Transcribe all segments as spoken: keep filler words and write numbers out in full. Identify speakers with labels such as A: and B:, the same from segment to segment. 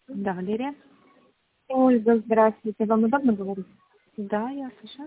A: Да, Валерия?
B: Ольга, здравствуйте. Вам удобно говорить?
A: Да, я слышу.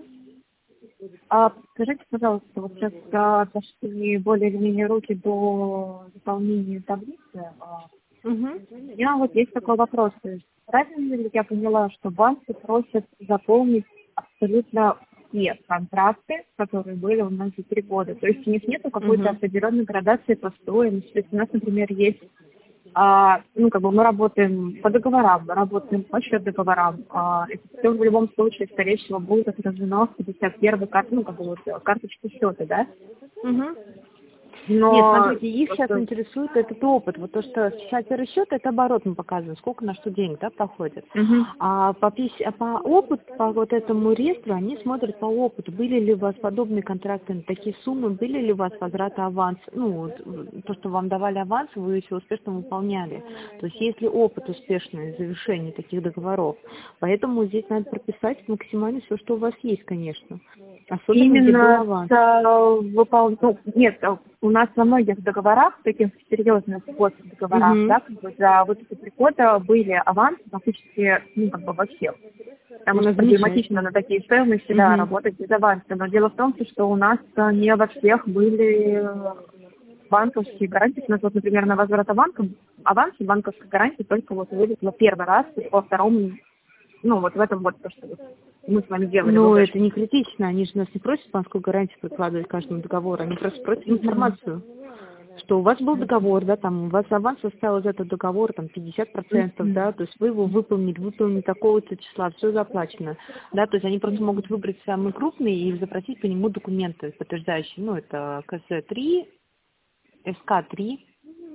B: А скажите, пожалуйста, вот сейчас а, дошли более или менее руки до заполнения таблицы. А,
A: Угу.
B: у меня вот есть такой вопрос. То есть, правильно ли я поняла, что банки просят заполнить абсолютно все контракты, которые были у нас за три года? То есть у них нету какой-то
A: Угу.
B: определенной градации по стоимости. То есть у нас, например, есть А, ну, как бы мы работаем по договорам, мы работаем по счет договорам. А, это все в любом случае, скорее всего, будет отражено в пятьдесят первой карте, ну, как бы вот, карточке счета, да?
A: Угу. Нет,
B: Но
A: смотрите, их
B: вот,
A: сейчас
B: э,
A: интересует этот опыт. Вот то, что сейчас расчет, это оборот мы показываем, сколько на что денег, да, проходит.
B: мгм.
A: А по, пись- а по опыту, по вот этому реестру, они смотрят по опыту, были ли у вас подобные контракты на такие суммы, были ли у вас возвраты аванса, ну, вот, э, то, что вам давали аванс, вы еще успешно выполняли. То есть есть ли опыт успешный завершения таких договоров. Поэтому здесь надо прописать максимально все, что у вас есть, конечно. Особенно, где был
B: Именно
A: аванс.
B: с э, выпол... ну, нет, э, у нас во многих договорах, таких серьезных способных договорах,
A: Угу.
B: да, как бы за выплату прихода были авансы практически, ну, как бы во всех. Потому
A: Ну,
B: что проблематично
A: замечательно.
B: на такие стоимости, да,
A: Угу.
B: работать без аванса. Но дело в том, что у нас э, не во всех были э, банковские гарантии. У нас вот, например, на возврат аванса, аванса банковской гарантии только вот вылетела первый раз, и по второму, ну, вот в этом вот то, что вот мы с вами делали в
A: Ну, это
B: ИПшке.
A: не критично. Они же нас не просят банковскую гарантию прикладывать к каждому договору. Они просто просят
B: Мгм.
A: информацию, что у вас был договор, да, там, у вас аванс составил из этого договора, там, пятьдесят процентов,
B: Мгм.
A: да, то есть вы его выполнили, выполнили такого-то числа, все заплачено, да, то есть они просто могут выбрать самый крупный и запросить по нему документы подтверждающие, ну, это КС три, СК три,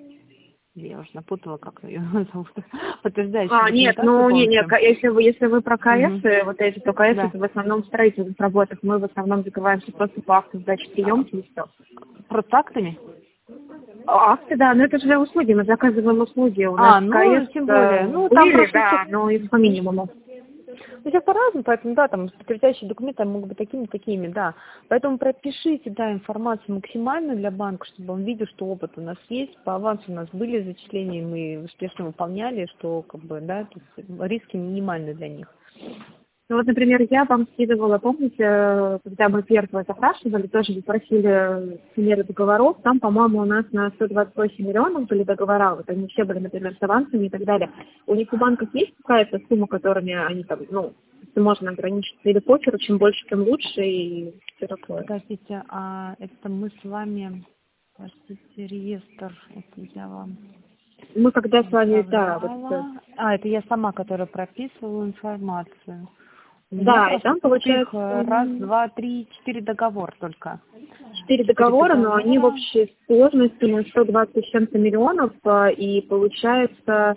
A: я уже напутала, как ее зовут, подтверждающую
B: А, нет,
A: документацию
B: ну, не, не,
A: полностью.
B: ка- если вы, если вы про КС,
A: Угу.
B: э, вот эти, то КС
A: Да.
B: это в основном в строительных работах. Мы в основном закрываемся просто по акту сдачи приемки и все.
A: Просто актами?
B: А, Акты, да, но это же услуги, мы заказываем услуги. У нас
A: А, ну,
B: КС
A: тем более.
B: э,
A: Ну, там
B: были,
A: просто у всех,
B: да, но из по минимуму.
A: у всех по-разному, поэтому, да, там подтверждающие документы могут быть такими, такими, да. Поэтому пропишите, да, информацию максимально для банка, чтобы он видел, что опыт у нас есть, по авансу у нас были зачисления, мы успешно выполняли, что, как бы, да, то есть риски минимальны для них.
B: Ну вот, например, я вам скидывала, помните, э, когда мы первого запрашивали, тоже вы просили примеры договоров, там, по-моему, у нас на сто двадцать восемь миллионов были договора, вот они все были, например, с авансами и так далее. У них у банков есть какая-то сумма, которыми они там, ну, можно ограничиться или покеру, чем больше, тем лучше и все такое.
A: Подождите, а это мы с вами, подождите, реестр, это я вам
B: Мы когда с вами, да, вот, э,
A: отправляла. А, это я сама, которая прописывала информацию. У меня
B: да, и
A: просто
B: там
A: тут их
B: получается
A: э, раз,
B: м,
A: два, три, четыре договора только.
B: четыре
A: Четыре
B: договора, но они в
A: договора.
B: общей сложности на сто двадцать с чем-то миллионов, э, и получается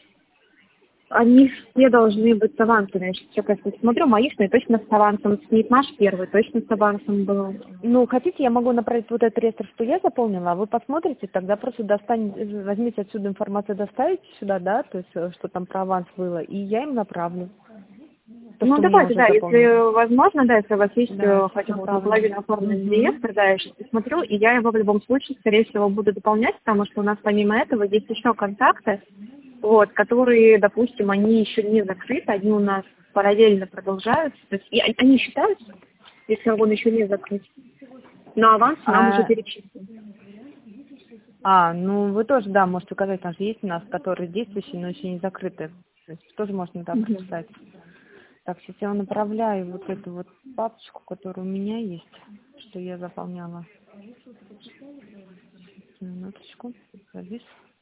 B: они все должны быть с авансами. Я сейчас как смотрю, моишные точно с авансом. Снит наш первый точно с авансом был.
A: Ну, хотите, я могу направить вот этот реестр, что я заполнила, а вы посмотрите, тогда просто достанете, возьмите отсюда информацию, доставите сюда, да, то есть, э, что там про аванс было, и я им направлю. То,
B: Ну,
A: что мне
B: давайте,
A: уже
B: да,
A: заполнили.
B: если возможно, да, если у вас есть
A: Да,
B: э,
A: сейчас
B: хотя бы вот
A: направлю.
B: наполовину оформленный
A: Угу.
B: реестр, да, я сейчас посмотрю, и я его в любом случае, скорее всего, буду дополнять, потому что у нас помимо этого есть еще контакты, вот, которые, допустим, они еще не закрыты, они у нас параллельно продолжаются, то есть и они они считаются, если он еще не закрыт, но аванс нам уже
A: А,
B: перечислен.
A: а, ну вы тоже, да, можете указать, там же есть у нас, которые действующие, но еще не закрыты. То есть тоже можно, да,
B: Мгм.
A: прописать. Так, сейчас я вам направляю вот эту вот папочку, которая у меня есть, что я заполняла. Минуточку, завис.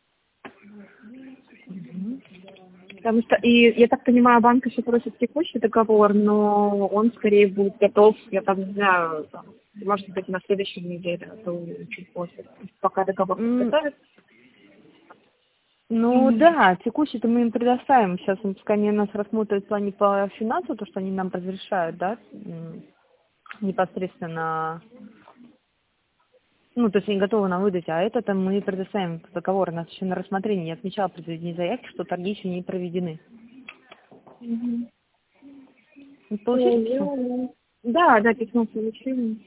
A: Мгм.
B: Потому что, и я так понимаю, банк еще просит текущий договор, но он скорее будет готов, я там не знаю, там, может быть, на следующей неделе, а то чуть позже, пока договор
A: М,
B: подготовится.
A: Ну
B: Мгм.
A: да, текущий-то мы им предоставим. Сейчас им, пускай они нас рассмотрят в плане по финансу, то, что они нам разрешают, да, м, непосредственно. Ну, то есть они готовы нам выдать, а это-то мы предоставим договор. У нас еще на рассмотрение не отмечал при проведении заявки, что торги еще не проведены.
B: Мгм.
A: Вы получили
B: Ой,
A: письмо?
B: я- Да, да, письмо получили.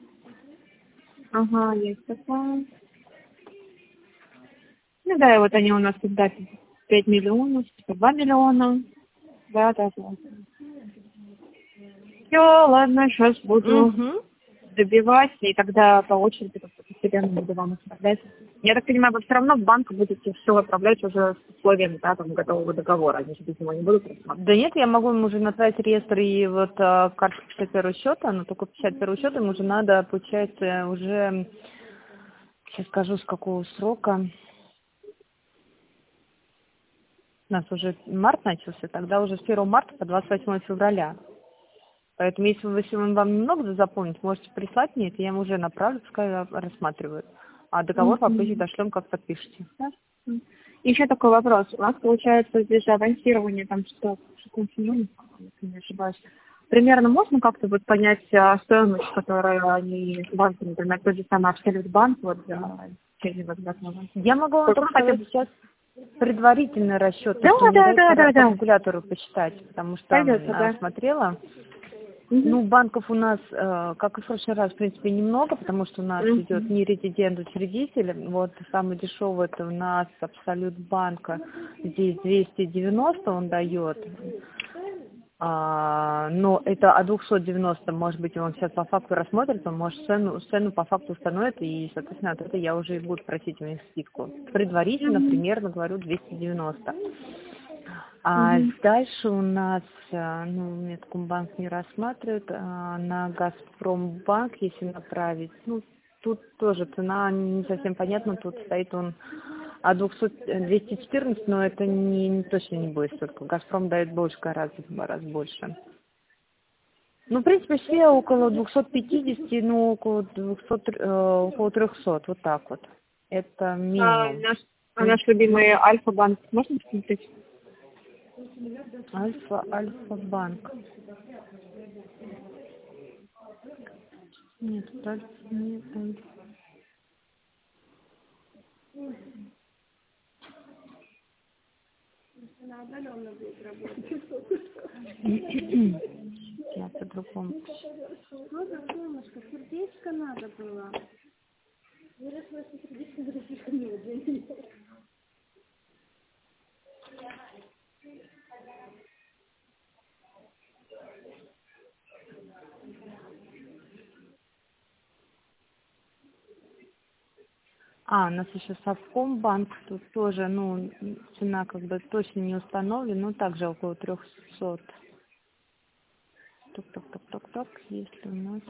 B: Ага, есть такое. Ну да, и вот они у нас всегда пять миллионов, два миллиона. Да, да, да. Все, ладно, сейчас буду
A: Угу.
B: добивать, и тогда по очереди как-то постепенно буду вам отправлять. Я так понимаю, вы все равно в банк будете все отправлять уже с условиями, да, там, готового договора, они же без него не будут рассматривать.
A: Да нет, я могу ему уже направить реестр и вот а, карту пятьдесят первого счета, но только пятьдесят первого счета ему уже надо, получается, уже, сейчас скажу, с какого срока. У нас уже март начался, тогда уже с первого марта по двадцать восьмое февраля. Поэтому если, вы, если он вам немного запомнить, можете прислать мне, это я ему уже направлю, пускай рассматривают. А договор попозже дошлем, как подпишете.
B: Еще такой вопрос. У нас получается здесь же авансирование, там что, шестнадцать миллионов, если не ошибаюсь. Примерно можно как-то вот понять а, стоимость, которую они банки, например, тот же самый Абсолют банк, вот за через возможно.
A: Я могу вам только сказать сейчас предварительный расчет,
B: Да,
A: что мне
B: да,
A: дать
B: да,
A: по,
B: да,
A: по
B: да.
A: калькулятору посчитать, потому что
B: Пойдется,
A: я
B: да.
A: смотрела.
B: Угу.
A: Ну, банков у нас, э, как и в прошлый раз, в принципе, немного, потому что у нас
B: Угу.
A: идет не резидент, учредитель. Вот самый дешевый это у нас Абсолют банка, здесь двести девяносто он дает. А, но это от двухсот девяноста, может быть, он сейчас по факту рассмотрит, он может цену, цену по факту установит, и, соответственно, от этого я уже и буду просить у них скидку. Предварительно,
B: Угу.
A: примерно, говорю, двести девяносто. А
B: Угу.
A: дальше у нас, а, ну, Меткомбанк не рассматривает, а на Газпромбанк, если направить, ну, тут тоже цена не совсем понятна, тут стоит он от двухсот, двести четырнадцать, но это не, не точно не будет столько. Газпром дает больше, гораздо, в два раза больше. Ну, в принципе, все около двухсот пятидесяти, ну, около двухсот, э, около трехсот, вот так вот. Это
B: А
A: минимум.
B: наш, а наш любимый Альфа-банк можно посмотреть?
A: Альфа, Альфа-банк. Нет, тут Альфа, нет, Альфа. Я по-другому.
C: Сердечко надо было.
A: А, у нас еще Совкомбанк, тут тоже, ну, цена как бы точно не установлена, но также около трехсот. Так-так-так-так-так, если у нас...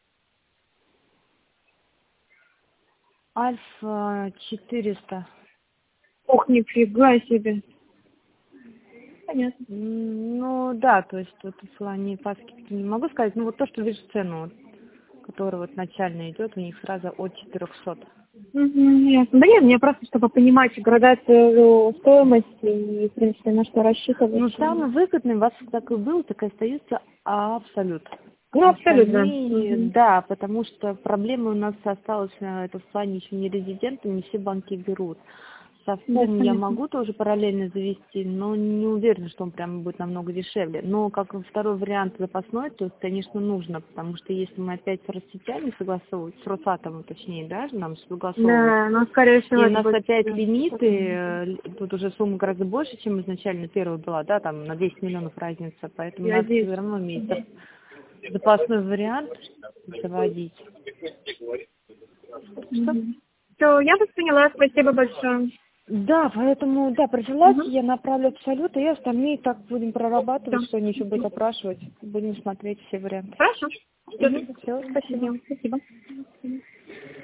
A: Альфа четыреста.
B: Ох, нифига себе. Понятно.
A: М, Ну, да, то есть вот в плане паски не могу сказать, ну, вот то, что вижу цену, вот, которая вот начально идет, у них сразу от четырехсот.
B: Угу, ясно. Да нет, мне просто, чтобы понимать градацию стоимости и, в принципе, на что рассчитывать.
A: Ну, самый выгодный у вас так и был, так и остается Абсолют.
B: Ну, абсолютно.
A: Остальные,
B: Угу.
A: да, потому что проблемы у нас осталось, э, это в плане еще не резиденты, не все банки берут.
B: Да,
A: Совком я
B: понятно.
A: могу тоже параллельно завести, но не уверена, что он прям будет намного дешевле. Но как второй вариант запасной, то, конечно, нужно, потому что если мы опять с Россетями согласовывать, с Росатомом точнее, да, нам согласовывать,
B: Да, но, скорее
A: и
B: всего,
A: у
B: это
A: нас
B: будет...
A: опять
B: да,
A: лимиты,
B: потом.
A: э, тут уже сумма гораздо больше, чем изначально первая была, да, там на десять миллионов разница, поэтому
B: Я
A: надо
B: здесь.
A: все равно иметь зап- запасной вариант заводить. Что?
B: Угу. Все, я вас поняла, спасибо большое.
A: Да, поэтому, да, присылайте,
B: Угу.
A: я направлю абсолют, и остальные так будем
B: Все.
A: прорабатывать, что они еще будут опрашивать, будем смотреть все варианты.
B: Хорошо. Все,
A: Угу, все, спасибо.
B: спасибо.